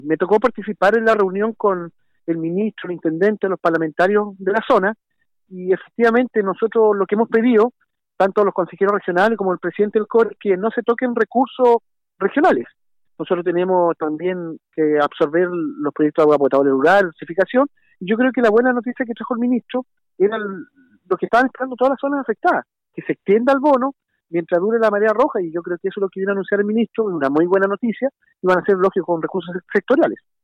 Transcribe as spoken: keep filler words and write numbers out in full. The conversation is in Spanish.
Me tocó participar en la reunión con el ministro, el intendente, los parlamentarios de la zona, y efectivamente nosotros lo que hemos pedido, tanto los consejeros regionales como el presidente del C O R, es que no se toquen recursos regionales. Nosotros tenemos también que absorber los proyectos de agua potable rural, dosificación, y yo creo que la buena noticia que trajo el ministro era el, lo que estaban esperando todas las zonas afectadas, que se extienda el bono mientras dure la marea roja, y yo creo que eso es lo que viene a anunciar el ministro, es una muy buena noticia, y van a ser lógico con recursos sectoriales.